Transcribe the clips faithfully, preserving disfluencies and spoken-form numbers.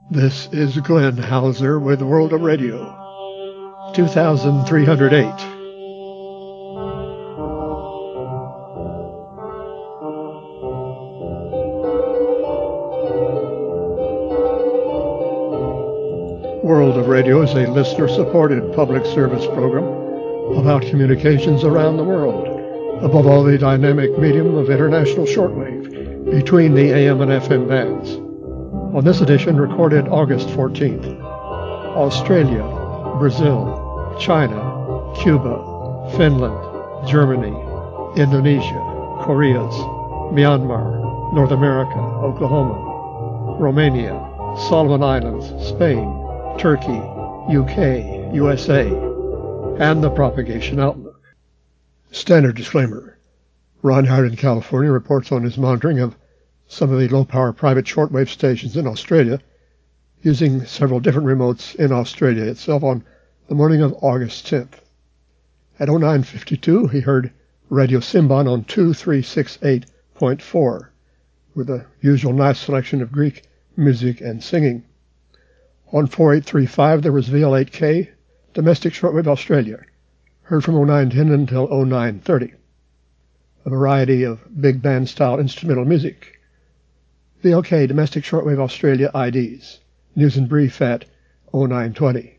This is Glenn Hauser with World of Radio, two thousand three hundred eight. World of Radio is a listener-supported public service program about communications around the world, above all the dynamic medium of international shortwave between the A M and F M bands. On this edition, recorded August fourteenth, Australia, Brazil, China, Cuba, Finland, Germany, Indonesia, Koreas, Myanmar, North America, Oklahoma, Romania, Solomon Islands, Spain, Turkey, U K, U S A, and the propagation outlook. Standard disclaimer. Ron Howard in California reports on his monitoring of some of the low-power private shortwave stations in Australia using several different remotes in Australia itself on the morning of August tenth. At oh nine fifty-two, he heard Radio Simbon on two three six eight point four, with the usual nice selection of Greek music and singing. On four eight three five, there was V L eight K, domestic shortwave Australia, heard from oh nine ten until oh nine thirty. A variety of big band-style instrumental music. V L K, domestic shortwave Australia I Ds, news and brief at oh nine twenty.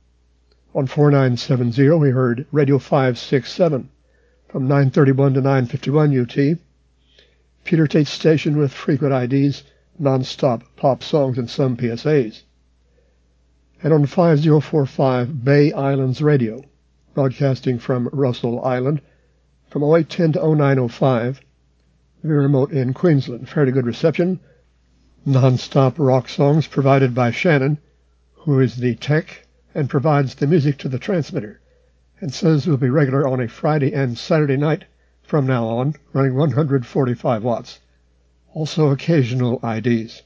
On four nine seven zero, we heard Radio five six seven, from nine thirty-one to nine fifty-one U T, Peter Tate's station with frequent I Ds, non-stop pop songs and some P S As. And on five oh four five, Bay Islands Radio, broadcasting from Russell Island, from oh eight ten to oh nine oh five, very remote in Queensland. Fairly good reception. Non-stop rock songs provided by Shannon, who is the tech and provides the music to the transmitter, and says will be regular on a Friday and Saturday night from now on, running one hundred forty-five watts. Also occasional I Ds.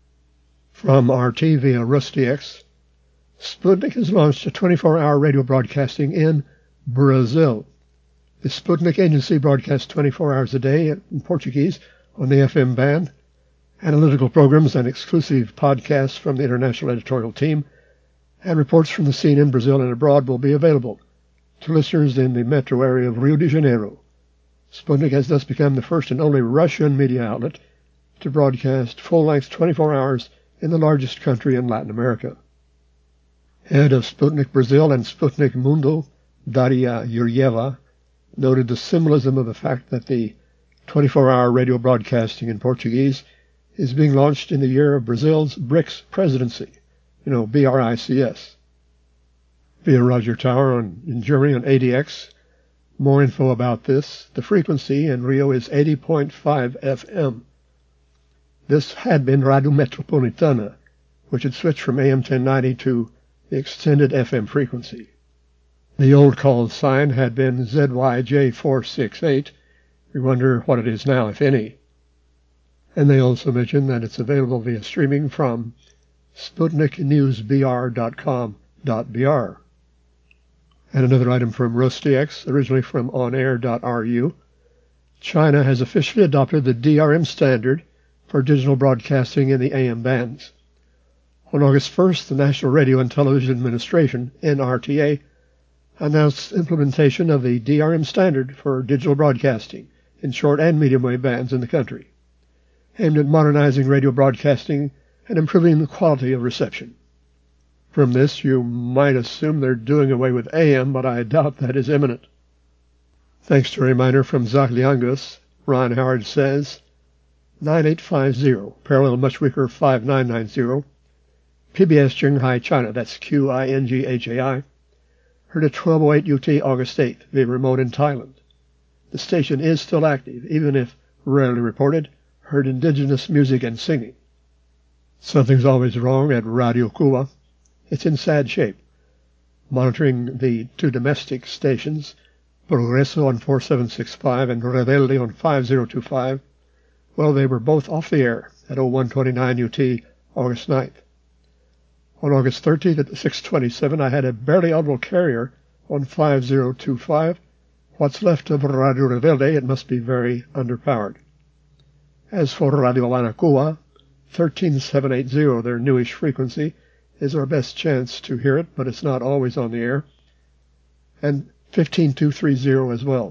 From R T via RustyX, Sputnik has launched a twenty-four hour radio broadcasting in Brazil. The Sputnik agency broadcasts twenty-four hours a day in Portuguese on the F M band. Analytical programs and exclusive podcasts from the international editorial team and reports from the scene in Brazil and abroad will be available to listeners in the metro area of Rio de Janeiro. Sputnik has thus become the first and only Russian media outlet to broadcast full-length twenty-four hours in the largest country in Latin America. Head of Sputnik Brazil and Sputnik Mundo, Daria Yurieva, noted the symbolism of the fact that the twenty-four hour radio broadcasting in Portuguese is being launched in the year of Brazil's BRICS presidency, you know, B R I C S. Via Roger Tower on, in Germany on A D X, more info about this. The frequency in Rio is eighty point five F M. This had been Radio Metropolitana, which had switched from A M ten ninety to the extended F M frequency. The old call sign had been Z Y J four six eight. We wonder what it is now, if any. And they also mention that it's available via streaming from sputnik news b r dot com dot b r. And another item from RustyX, originally from on air dot r u. China has officially adopted the D R M standard for digital broadcasting in the A M bands. On August first, the National Radio and Television Administration, N R T A, announced implementation of the D R M standard for digital broadcasting in short and medium wave bands in the country, aimed at modernizing radio broadcasting and improving the quality of reception. From this, you might assume they're doing away with A M, but I doubt that is imminent. Thanks to a reminder from Zach Liangus, Ron Howard says, nine eight five zero, parallel much weaker five nine nine zero, P B S Qinghai, China, that's Q I N G H A I, heard at twelve oh eight U T August eighth via remote in Thailand. The station is still active, even if rarely reported, heard indigenous music and singing. Something's always wrong at Radio Cuba. It's in sad shape. Monitoring the two domestic stations, Progreso on four seven six five and Rebelde on five oh two five, well, they were both off the air at oh one twenty-nine U T August ninth. On August thirteenth at six twenty-seven, I had a barely audible carrier on five oh two five. What's left of Radio Rebelde, it must be very underpowered. As for Radio Habana Cuba, thirteen seven eighty, their newish frequency, is our best chance to hear it, but it's not always on the air, and fifteen two thirty as well.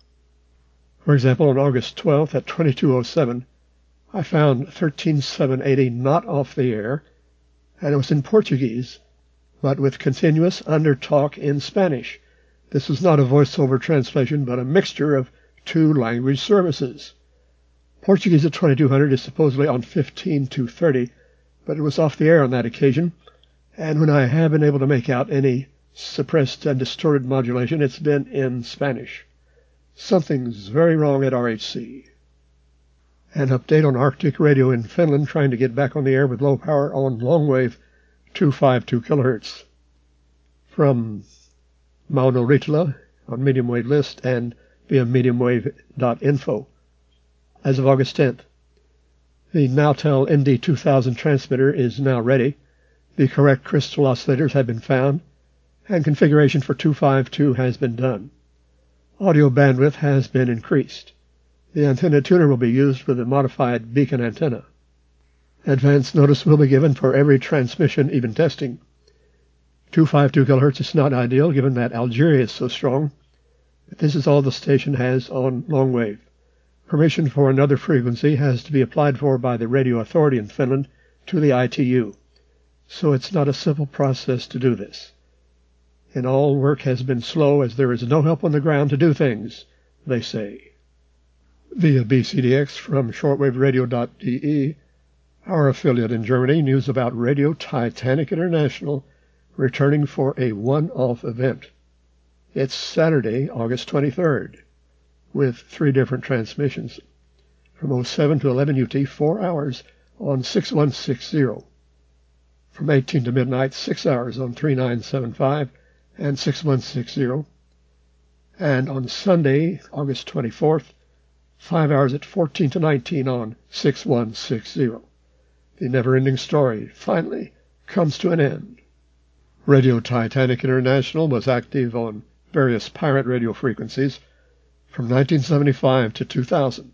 For example, on August twelfth at twenty-two oh seven, I found thirteen seven eighty not off the air, and it was in Portuguese, but with continuous undertalk in Spanish. This was not a voiceover translation, but a mixture of two language services. Portuguese at twenty-two hundred is supposedly on fifteen two thirty, but it was off the air on that occasion, and when I have been able to make out any suppressed and distorted modulation, it's been in Spanish. Something's very wrong at R H C. An update on Arctic Radio in Finland trying to get back on the air with low power on longwave two fifty-two kilohertz. From Mauno Ritala on medium wave list and via medium wave dot info. As of August tenth, the Nautel N D two thousand transmitter is now ready. The correct crystal oscillators have been found, and configuration for two fifty-two has been done. Audio bandwidth has been increased. The antenna tuner will be used with a modified beacon antenna. Advance notice will be given for every transmission, even testing. two fifty-two kilohertz is not ideal given that Algeria is so strong, but this is all the station has on long wave. Permission for another frequency has to be applied for by the radio authority in Finland to the I T U, so it's not a simple process to do this. And all work has been slow as there is no help on the ground to do things, they say. Via B C D X from shortwave radio dot D E, our affiliate in Germany, news about Radio Titanic International returning for a one-off event. It's Saturday, August twenty-third, with three different transmissions, from oh seven to eleven U T, four hours on six one six zero, from eighteen to midnight, six hours on three nine seven five and six one six zero, and on Sunday, August twenty-fourth, five hours at fourteen to nineteen on six one six zero. The never-ending story finally comes to an end. Radio Titanic International was active on various pirate radio frequencies from nineteen seventy-five to two thousand.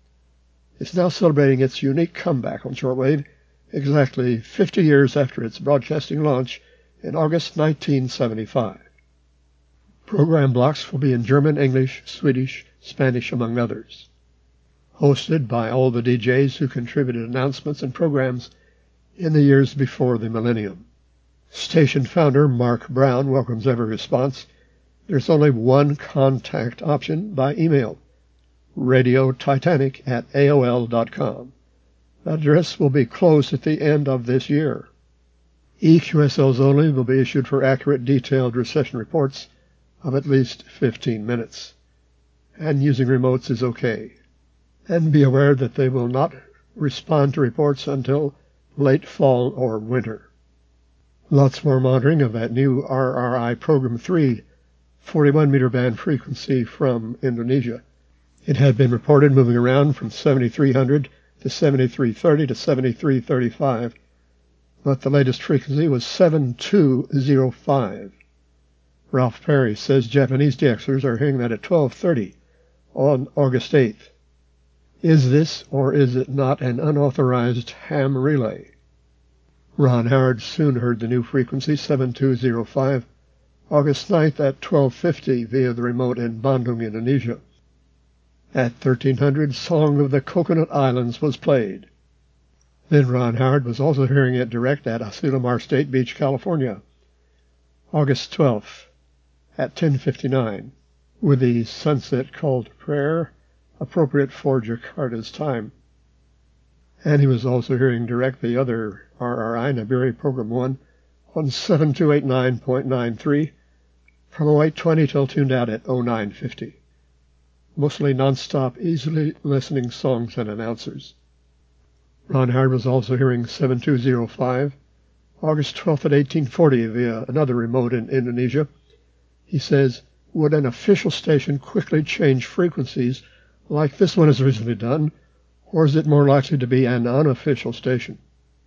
It's now celebrating its unique comeback on shortwave exactly fifty years after its broadcasting launch in August nineteen seventy-five. Program blocks will be in German, English, Swedish, Spanish, among others. Hosted by all the D Js who contributed announcements and programs in the years before the millennium. Station founder Mark Brown welcomes every response. There's only one contact option by email, radiotitanic at A O L dot com. That address will be closed at the end of this year. E Q S Ls only will be issued for accurate, detailed recession reports of at least fifteen minutes. And using remotes is okay. And be aware that they will not respond to reports until late fall or winter. Lots more monitoring of that new R R I Program three forty-one meter band frequency from Indonesia. It had been reported moving around from seventy-three hundred to seventy-three thirty to seventy-three thirty-five, but the latest frequency was seven two oh five. Ralph Perry says Japanese D Xers are hearing that at twelve thirty on August eighth. Is this or is it not an unauthorized ham relay? Ron Howard soon heard the new frequency, seven two oh five, August ninth at twelve fifty via the remote in Bandung, Indonesia. At thirteen hundred, Song of the Coconut Islands was played. Then Ron Howard was also hearing it direct at Asilomar State Beach, California, August twelfth at ten fifty-nine, with the sunset called Prayer, appropriate for Jakarta's time. And he was also hearing direct the other R R I, Nabiri Program one, on seven two eight nine point nine three, from oh eight twenty till tuned out at oh nine fifty. Mostly non-stop, easily listening songs and announcers. Ron Howard was also hearing seven two oh five, August twelfth at eighteen forty via another remote in Indonesia. He says, would an official station quickly change frequencies like this one has recently done, or is it more likely to be an unofficial station?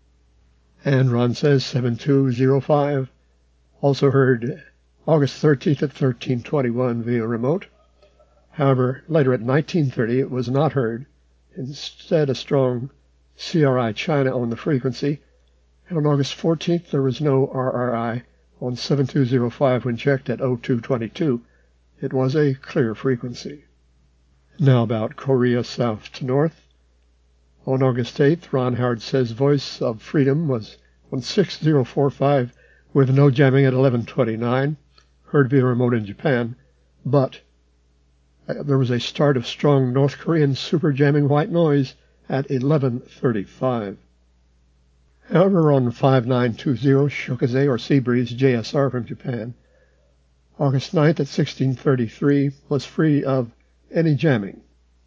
And Ron says seven two oh five, also heard August thirteenth at thirteen twenty-one via remote. However, later at nineteen thirty it was not heard. Instead, a strong C R I China on the frequency, and on August fourteenth there was no R R I on seven two zero five when checked at oh two twenty-two. It was a clear frequency. Now about Korea south to north. On August eighth, Ron Howard says Voice of Freedom was on six zero four five with no jamming at eleven twenty-nine, heard via remote in Japan, but there was a start of strong North Korean super jamming white noise at eleven thirty-five. However, on five nine two zero, Shokaze or Sea Breeze J S R from Japan, August ninth at sixteen thirty-three was free of any jamming,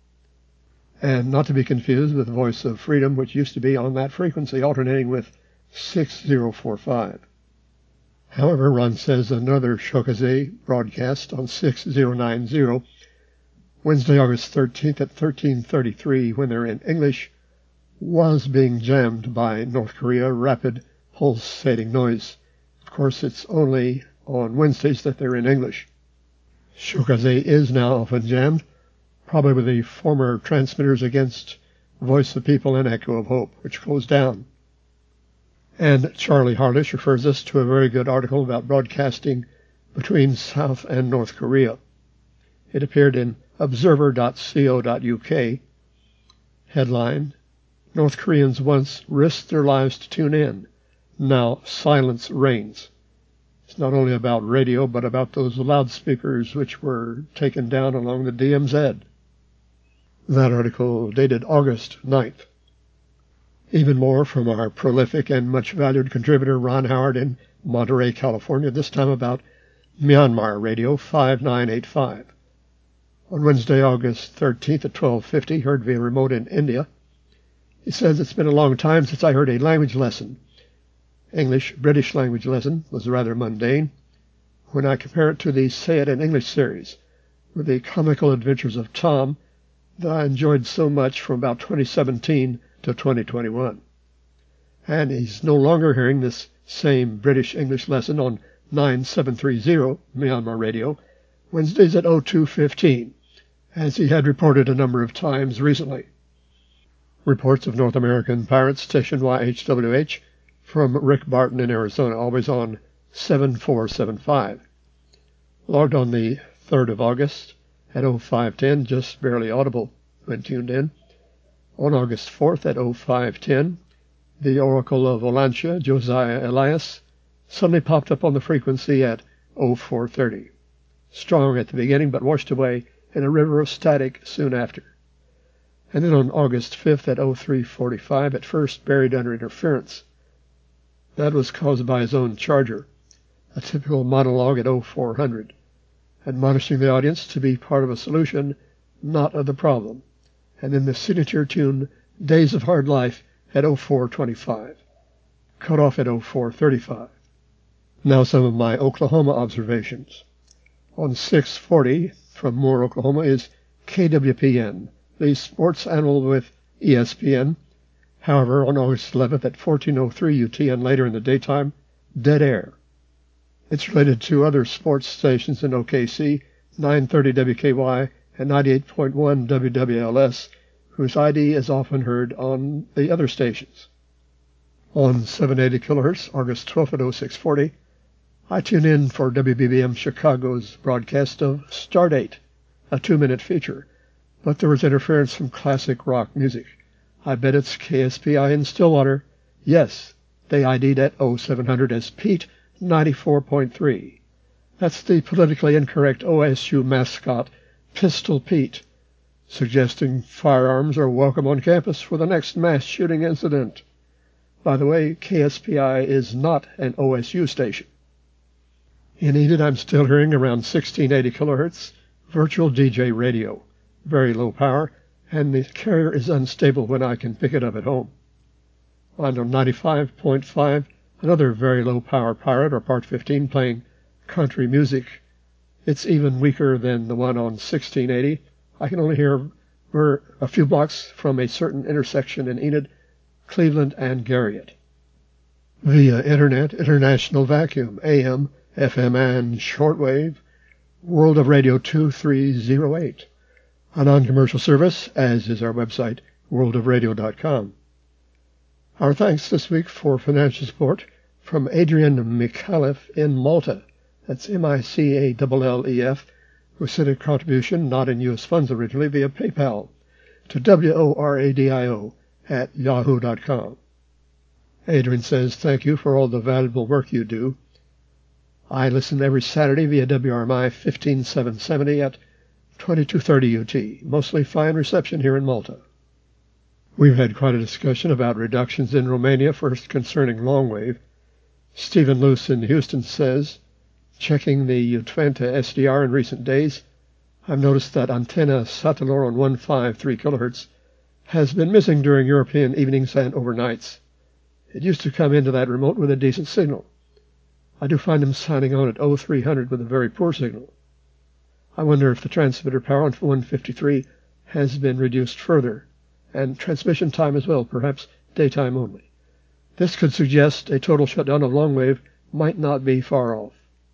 and not to be confused with Voice of Freedom, which used to be on that frequency, alternating with six zero four five. However, Ron says another Shokaze broadcast on six zero nine zero, Wednesday, August thirteenth at thirteen thirty-three, when they're in English, was being jammed by North Korea rapid pulsating noise. Of course, it's only on Wednesdays that they're in English. Shokaze is now often jammed, probably with the former transmitters against Voice of People and Echo of Hope, which closed down. And Charlie Harlish refers us to a very good article about broadcasting between South and North Korea. It appeared in observer dot co dot U K. Headline: North Koreans once risked their lives to tune in. Now silence reigns. It's not only about radio, but about those loudspeakers which were taken down along the D M Z. That article dated August ninth. Even more from our prolific and much valued contributor Ron Howard in Monterey, California, this time about Myanmar Radio five nine eight five. On Wednesday, August thirteenth at twelve fifty, heard via remote in India. He says, it's been a long time since I heard a language lesson. English, British language lesson was rather mundane. When I compare it to the Say It in English series, with the comical adventures of Tom that I enjoyed so much from about twenty seventeen to twenty twenty-one. And he's no longer hearing this same British English lesson on nine seven three zero Myanmar Radio, Wednesdays at oh two fifteen, as he had reported a number of times recently. Reports of North American Pirates, station Y H W H, from Rick Barton in Arizona, always on seven four seven five. Logged on the third of August at oh five ten, just barely audible when tuned in. On August fourth at oh five ten, the Oracle of Olancha, Josiah Elias, suddenly popped up on the frequency at oh four thirty. Strong at the beginning, but washed away in a river of static soon after. And then on August fifth at oh three forty-five, at first buried under interference. That was caused by his own charger, a typical monologue at oh four hundred, admonishing the audience to be part of a solution, not of the problem. And then the signature tune, Days of Hard Life, at oh four twenty-five, cut off at oh four thirty-five. Now some of my Oklahoma observations. On six forty, from Moore, Oklahoma, is K W P N, the sports animal with E S P N. However, on August eleventh at fourteen oh three U T N later in the daytime, dead air. It's related to other sports stations in O K C, nine thirty W K Y and ninety-eight point one W W L S, whose I D is often heard on the other stations. On seven eighty kilohertz, August twelfth at oh six forty, I tune in for W B B M Chicago's broadcast of Stardate, a two-minute feature, but there was interference from classic rock music. I bet it's K S P I in Stillwater. Yes, they I D'd at oh seven hundred as Pete ninety-four point three. That's the politically incorrect O S U mascot, Pistol Pete, suggesting firearms are welcome on campus for the next mass shooting incident. By the way, K S P I is not an O S U station. In Enid, I'm still hearing around sixteen eighty kilohertz, virtual D J radio, very low power, and the carrier is unstable when I can pick it up at home. On ninety-five point five, another very low power pirate, or Part fifteen, playing country music. It's even weaker than the one on sixteen eighty. I can only hear we're a few blocks from a certain intersection in Enid, Cleveland, and Garriott. Via Internet, International Vacuum, A M, F M, and shortwave, World of Radio two three oh eight. A non-commercial service, as is our website, world of radio dot com. Our thanks this week for financial support from Adrian Micallef in Malta. That's M I C A L L E F, who sent a contribution, not in U S funds originally, via PayPal to W O R A D I O at yahoo dot com. Adrian says, thank you for all the valuable work you do. I listen every Saturday via W R M I fifteen seven seventy at twenty-two thirty U T. Mostly fine reception here in Malta. We've had quite a discussion about reductions in Romania, first concerning longwave. Stephen Luce in Houston says, checking the Utwenta S D R in recent days, I've noticed that antenna Satelloron one fifty-three kilohertz has been missing during European evenings and overnights. It used to come into that remote with a decent signal. I do find them signing on at oh three hundred with a very poor signal. I wonder if the transmitter power on one fifty-three has been reduced further, and transmission time as well, perhaps daytime only. This could suggest a total shutdown of longwave might not be far off.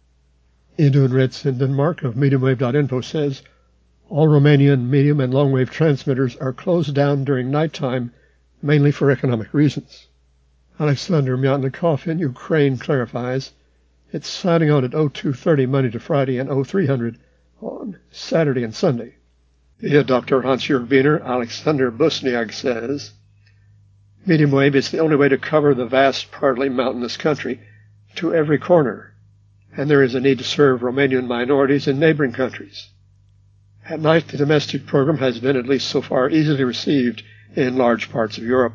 Idun Ritz in Denmark of mediumwave dot info says, all Romanian medium and longwave transmitters are closed down during nighttime, mainly for economic reasons. Alexander Myatnikov in Ukraine clarifies, it's signing on at oh two thirty Monday to Friday and oh three hundred on Saturday and Sunday. Via Doctor Hans-Jörg Wiener, Alexander Busniak says, medium wave is the only way to cover the vast, partly mountainous country to every corner, and there is a need to serve Romanian minorities in neighboring countries. At night, the domestic program has been, at least so far, easily received in large parts of Europe.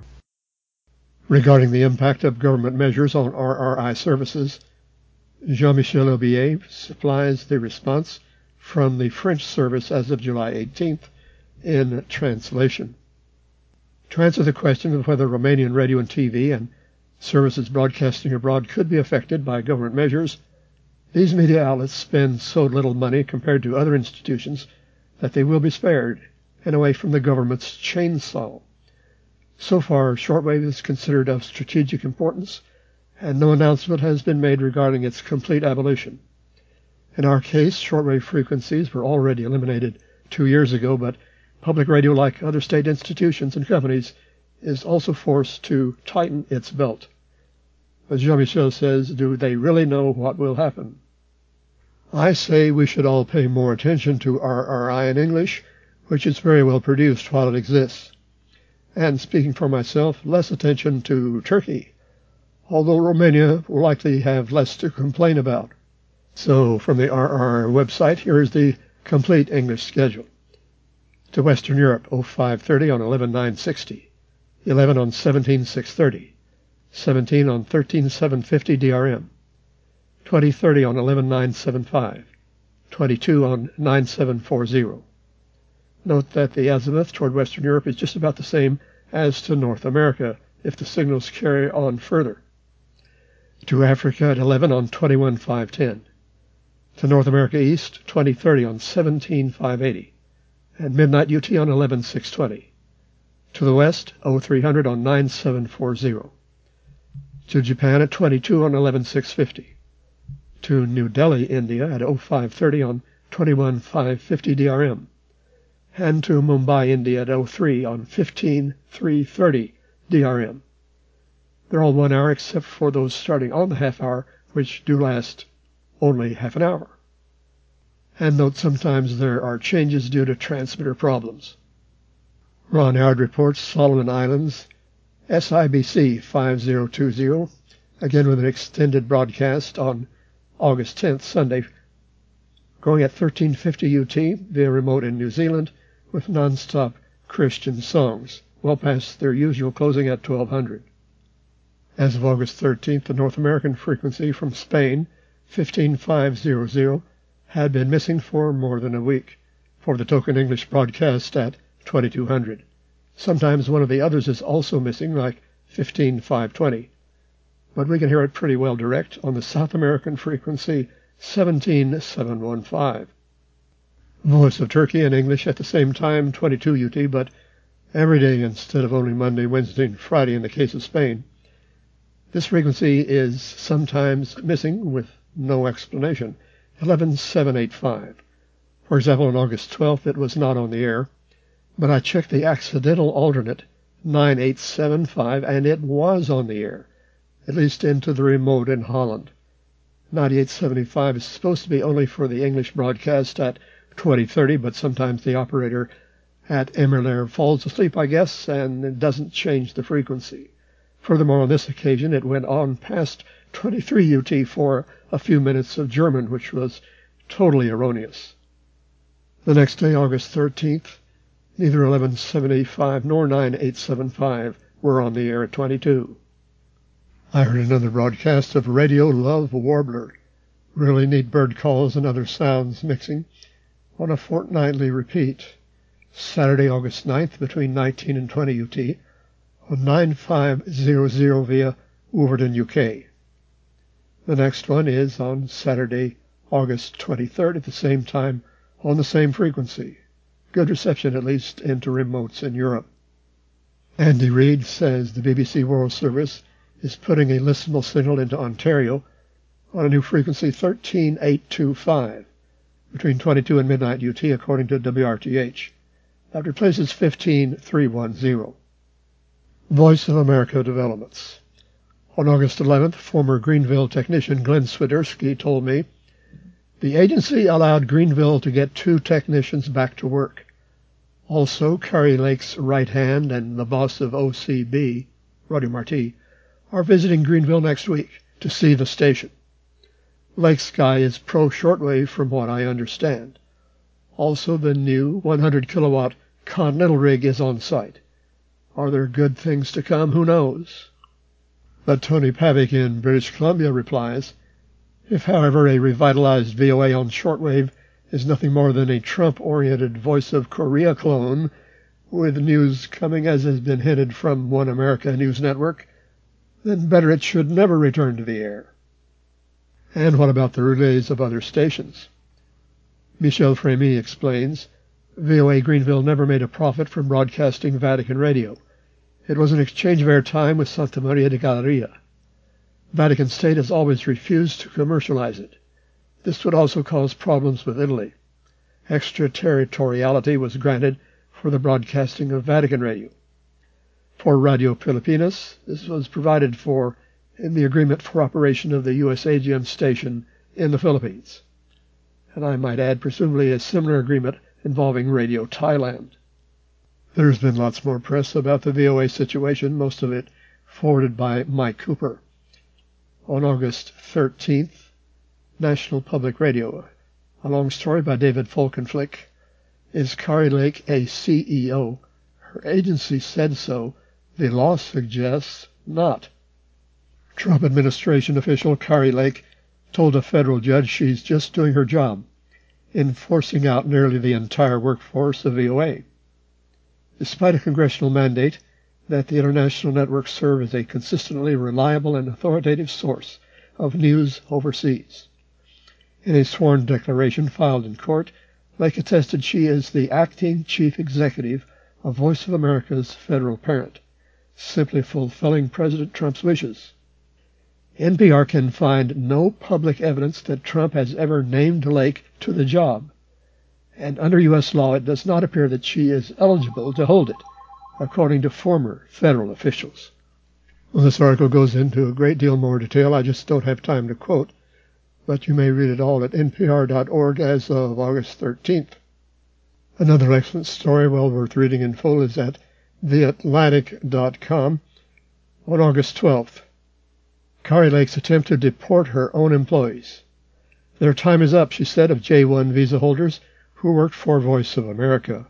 Regarding the impact of government measures on R R I services, Jean-Michel Aubier supplies the response from the French service as of July eighteenth in translation. To answer the question of whether Romanian radio and T V and services broadcasting abroad could be affected by government measures, these media outlets spend so little money compared to other institutions that they will be spared and away from the government's chainsaw. So far, shortwave is considered of strategic importance, and no announcement has been made regarding its complete abolition. In our case, shortwave frequencies were already eliminated two years ago, but public radio, like other state institutions and companies, is also forced to tighten its belt. As Jean-Michel says, do they really know what will happen? I say we should all pay more attention to R R I in English, which is very well produced while it exists. And speaking for myself, less attention to Turkey, although Romania will likely have less to complain about. So, from the R R website, here is the complete English schedule. To Western Europe, oh five thirty on eleven nine sixty, eleven on seventeen six thirty, seventeen on thirteen seven fifty D R M, twenty thirty on eleven nine seventy-five, twenty-two on nine seven forty. Note that the azimuth toward Western Europe is just about the same as to North America if the signals carry on further. To Africa at eleven on twenty-one five ten. To North America East, twenty thirty on seventeen five eighty. And midnight U T on eleven six twenty. To the West, oh three hundred on nine seven forty. To Japan at twenty-two on eleven six fifty. To New Delhi, India at oh five thirty on twenty-one five fifty D R M. And to Mumbai, India at oh three on fifteen three thirty D R M. They're all one hour except for those starting on the half hour, which do last only half an hour. And note sometimes there are changes due to transmitter problems. Ron Howard reports Solomon Islands, S I B C five oh two oh, again with an extended broadcast on August tenth, Sunday, going at thirteen fifty U T via remote in New Zealand with non-stop Christian songs, well past their usual closing at twelve hundred. As of August thirteenth, the North American frequency from Spain, fifteen five hundred, had been missing for more than a week for the token English broadcast at twenty-two hundred. Sometimes one of the others is also missing, like fifteen five twenty, but we can hear it pretty well direct on the South American frequency seventeen seven fifteen. Voice of Turkey in English at the same time, twenty-two U T, but every day instead of only Monday, Wednesday, and Friday in the case of Spain. This frequency is sometimes missing with no explanation, eleven seven eighty-five. For example, on August twelfth, it was not on the air, but I checked the accidental alternate nine eight seven five, and it was on the air, at least into the remote in Holland. ninety-eight seventy-five is supposed to be only for the English broadcast at twenty thirty, but sometimes the operator at Emmerlair falls asleep, I guess, and it doesn't change the frequency. Furthermore, on this occasion, it went on past twenty-three U T for a few minutes of German, which was totally erroneous. The next day, August thirteenth, neither eleven seventy-five nor nine eight seven five were on the air at twenty-two. I heard another broadcast of Radio Love Warbler, really neat bird calls and other sounds mixing, on a fortnightly repeat, Saturday, August ninth, between nineteen and twenty U T, on nine five zero zero via Wolverton, U K. The next one is on Saturday, August twenty-third, at the same time, on the same frequency. Good reception, at least, into remotes in Europe. Andy Reid says the B B C World Service is putting a listenable signal into Ontario on a new frequency, thirteen eight two five, between twenty-two and midnight U T, according to W R T H. That replaces fifteen three ten. Voice of America developments. On August eleventh, former Greenville technician Glenn Swiderski told me the agency allowed Greenville to get two technicians back to work. Also, Kari Lake's right hand and the boss of O C B, Radio Marti, are visiting Greenville next week to see the station. Lake's guy is pro-shortwave from what I understand. Also, the new one hundred kilowatt Continental rig is on site. Are there good things to come? Who knows? But Tony Pavick in British Columbia replies, if, however, a revitalized V O A on shortwave is nothing more than a Trump-oriented Voice of Korea clone, with news coming as has been hinted from One America News Network, then better it should never return to the air. And what about the relays of other stations? Michel Frémy explains, V O A Greenville never made a profit from broadcasting Vatican Radio. It was an exchange of airtime with Santa Maria de Galleria. Vatican State has always refused to commercialize it. This would also cause problems with Italy. Extraterritoriality was granted for the broadcasting of Vatican Radio. For Radio Pilipinas, this was provided for in the agreement for operation of the U S A G M station in the Philippines. And I might add, presumably a similar agreement involving Radio Thailand. There's been lots more press about the V O A situation, most of it forwarded by Mike Cooper. On August thirteenth, National Public Radio, a long story by David Folkenflik. Is Kari Lake a C E O? Her agency said so. The law suggests not. Trump administration official Kari Lake told a federal judge she's just doing her job in forcing out nearly the entire workforce of V O A. Despite a congressional mandate that the international network serve as a consistently reliable and authoritative source of news overseas. In a sworn declaration filed in court, Lake attested she is the acting chief executive of Voice of America's federal parent, simply fulfilling President Trump's wishes. N P R can find no public evidence that Trump has ever named Lake to the job, and under U S law it does not appear that she is eligible to hold it, according to former federal officials. Well, this article goes into a great deal more detail. I just don't have time to quote, but you may read it all at N P R dot org as of August thirteenth. Another excellent story, well worth reading in full, is at the atlantic dot com on August twelfth. Kari Lake's attempt to deport her own employees. Their time is up, she said, of J one visa holders who worked for Voice of America.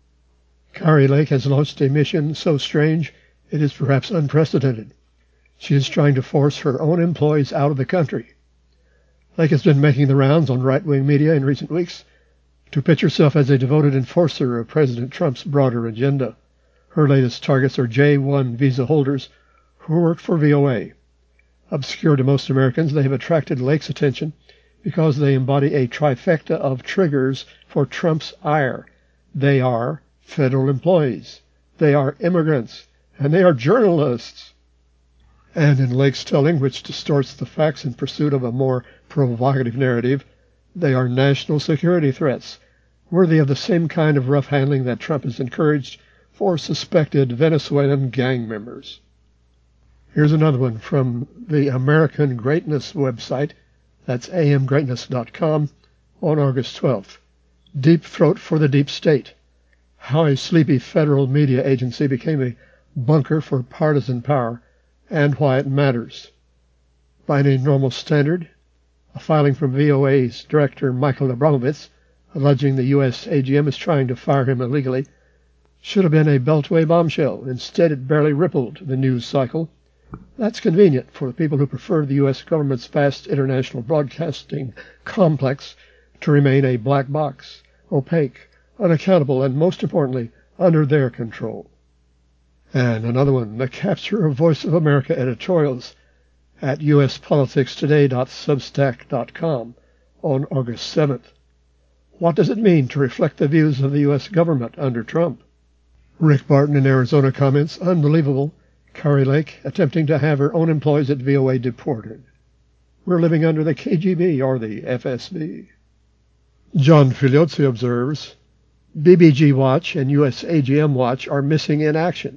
Kari Lake has launched a mission so strange it is perhaps unprecedented. She is trying to force her own employees out of the country. Lake has been making the rounds on right-wing media in recent weeks to pitch herself as a devoted enforcer of President Trump's broader agenda. Her latest targets are J one visa holders who work for V O A. Obscure to most Americans, they have attracted Lake's attention because they embody a trifecta of triggers for Trump's ire. They are federal employees, they are immigrants, and they are journalists. And in Lake's telling, which distorts the facts in pursuit of a more provocative narrative, they are national security threats, worthy of the same kind of rough handling that Trump has encouraged for suspected Venezuelan gang members. Here's another one from the American Greatness website, that's a m greatness dot com, on August twelfth. Deep Throat for the Deep State. How a sleepy federal media agency became a bunker for partisan power and why it matters. By any normal standard, a filing from V O A's director Michael Abramovitz alleging the U S A G M is trying to fire him illegally should have been a Beltway bombshell. Instead, it barely rippled the news cycle. That's convenient for the people who prefer the U S government's vast international broadcasting complex to remain a black box, opaque, unaccountable, and most importantly, under their control. And another one, the capture of Voice of America editorials at u s politics today dot substack dot com on August seventh. What does it mean to reflect the views of the U S government under Trump? Rick Barton in Arizona comments, unbelievable. Kari Lake attempting to have her own employees at V O A deported. We're living under the K G B or the F S B. John Filiozzi observes, B B G Watch and U S A G M Watch are missing in action.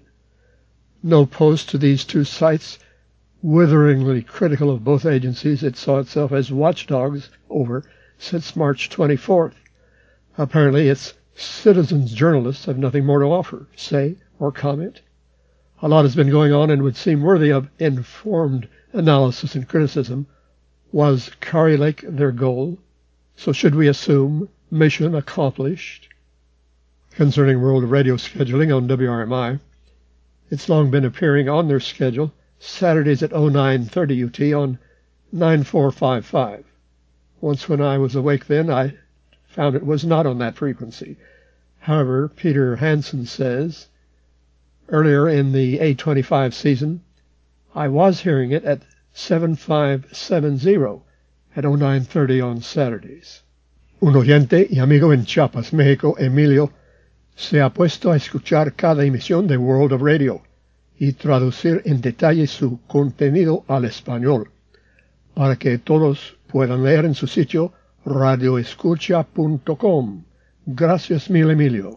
No post to these two sites, witheringly critical of both agencies it saw itself as watchdogs over since March twenty-fourth. Apparently its citizens journalists have nothing more to offer, say, or comment. A lot has been going on and would seem worthy of informed analysis and criticism. Was Kari Lake their goal? So should we assume mission accomplished? Concerning World Radio scheduling on W R M I, it's long been appearing on their schedule Saturdays at oh nine thirty U T on nine four five five. Once when I was awake then, I found it was not on that frequency. However, Peter Hansen says, earlier in the A twenty-five season, I was hearing it at seven five seven zero at oh nine thirty on Saturdays. Un oyente y amigo en Chiapas, México, Emilio, se ha puesto a escuchar cada emisión de World of Radio y traducir en detalle su contenido al español, para que todos puedan leer en su sitio radio escucha punto com. Gracias mil, Emilio.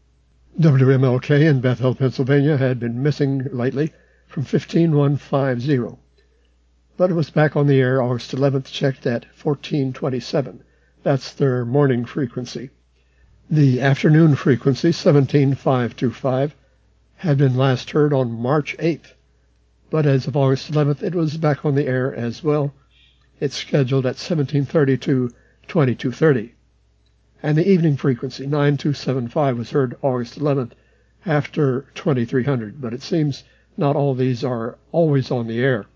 W M L K in Bethel, Pennsylvania had been missing lately from fifteen one fifty, but it was back on the air August eleventh, checked at fourteen twenty-seven. That's their morning frequency. The afternoon frequency, seventeen five twenty-five, had been last heard on March eighth, but as of August eleventh, it was back on the air as well. It's scheduled at seventeen thirty to twenty-two thirty. And the evening frequency, nine two seven five, was heard August eleventh after twenty-three hundred, but it seems not all these are always on the air.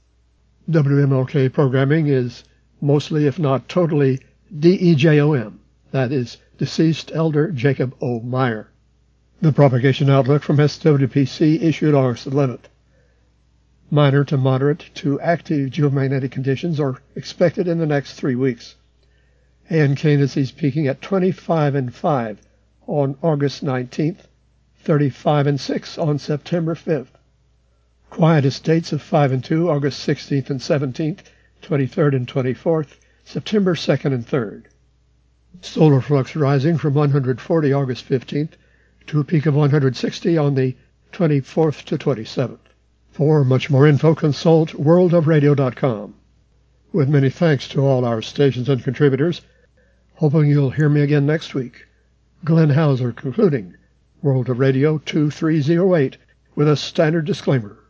W M L K programming is mostly, if not totally, D E J O M, that is, Deceased Elder Jacob O. Meyer. The propagation outlook from S W P C issued August eleventh. Minor to moderate to active geomagnetic conditions are expected in the next three weeks. A N K indices peaking at twenty-five and five on August nineteenth, thirty-five and six on September fifth. Quietest dates of five and two, August sixteenth and seventeenth, twenty-third and twenty-fourth, September second and third. Solar flux rising from one hundred forty August fifteenth to a peak of one hundred sixty on the twenty-fourth to twenty-seventh. For much more info, consult world of radio dot com. With many thanks to all our stations and contributors, hoping you'll hear me again next week. Glenn Hauser concluding World of Radio two three oh eight with a standard disclaimer.